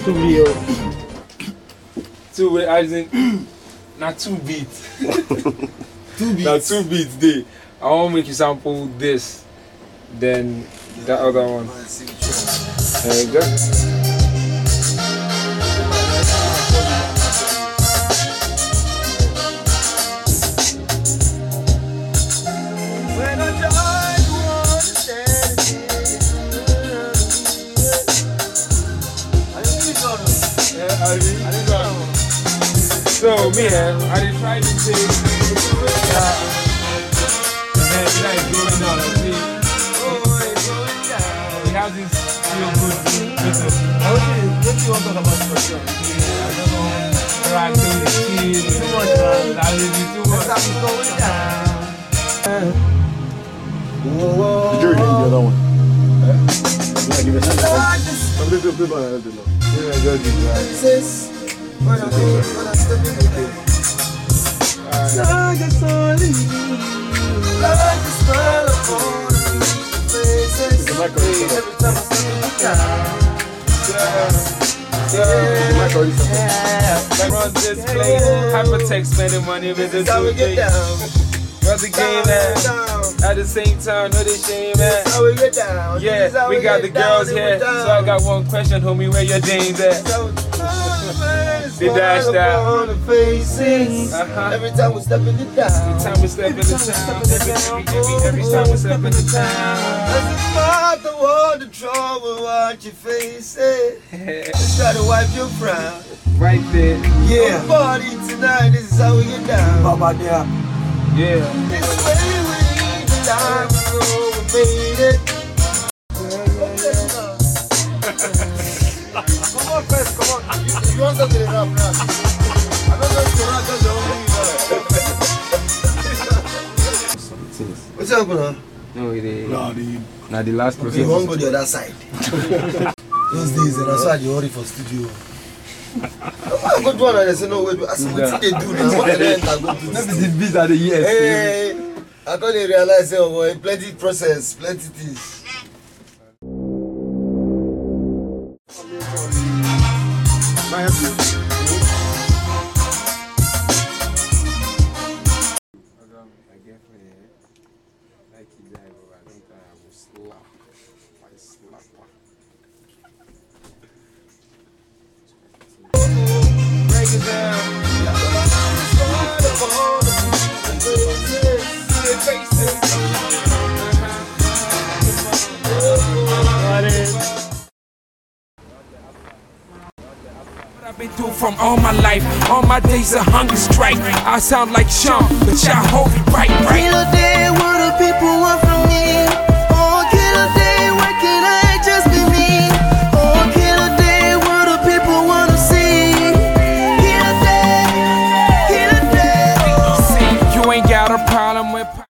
2 real. 2 with as in not 2 beats. 2 beats. Now 2 beats day. I want to make you sample this, then the other one. Just so me, I did try to say and then it's going down. I see. We have this real good business. What do you want to talk about for sure? I don't know. Where I do the shit. Too much, man. That will be too much. The jury didn't the other one. Yeah, give it a shot. I'm going to play by another one. Yeah, just do that. Run this place, hypertext, spending money with the how we get down. Run the game at the same time, no they shame at. How we get down. Yeah, we got the girls here, so I got one question, homie, where your dames at? They dashed out. Every time we step in the town. Every time we step in the town. Every time we step in the town. Doesn't matter what the trouble, what you face it. Just try to wipe your frown. Right there. Yeah. Party tonight, this is how we get down. Baba there. Yeah. This way we need the time, we know we made it. Come on, first, come on. You want something to rap now? I'm not going to rap, just the only thing. What's up, now? No, it is. Nah, dude. Now the last person. You won't go the other side. Those days, that's why you hurry for studio. I go to one and I say, no, wait, I said, what did they do now? What did they enter go to? Maybe the beats are the years. Hey, I thought they realized, oh boy, plenty process, plenty things. My help you. Break it down. I've been through from all my life, all my days of hunger strike. I sound like Sean, but y'all hold it right. Ain't no day what the people want from me.